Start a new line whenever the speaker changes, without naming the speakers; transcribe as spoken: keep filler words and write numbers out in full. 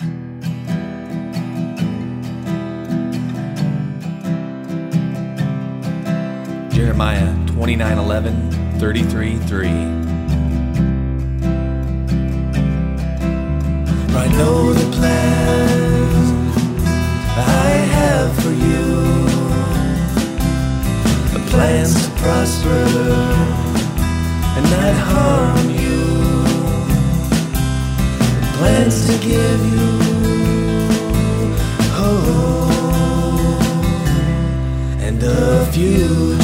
Jeremiah twenty-nine eleven, thirty-three three.
I know the plans I have for you, the plans to prosper and not harm you, the plans to give you hope and a future.